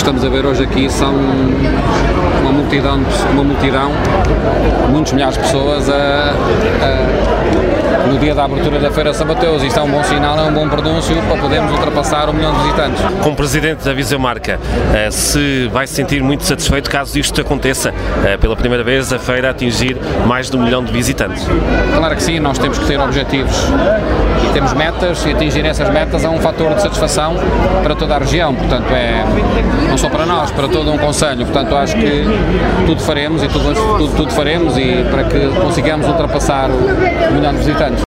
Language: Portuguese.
estamos a ver hoje aqui são uma multidão, muitos milhares de pessoas no dia da abertura da Feira São Mateus. Isto é um bom sinal, é um bom pronúncio para podermos ultrapassar 1 milhão de visitantes. Como Presidente da Viseu Marca, se vai se sentir muito satisfeito caso isto aconteça, pela primeira vez a feira atingir mais de 1 milhão de visitantes? Claro que sim, nós temos que ter objetivos e temos metas, e atingir essas metas é um fator de satisfação para toda a região, portanto não só para nós, para todo um concelho, portanto acho que tudo faremos e tudo faremos e para que consigamos ultrapassar 1 milhão de visitantes.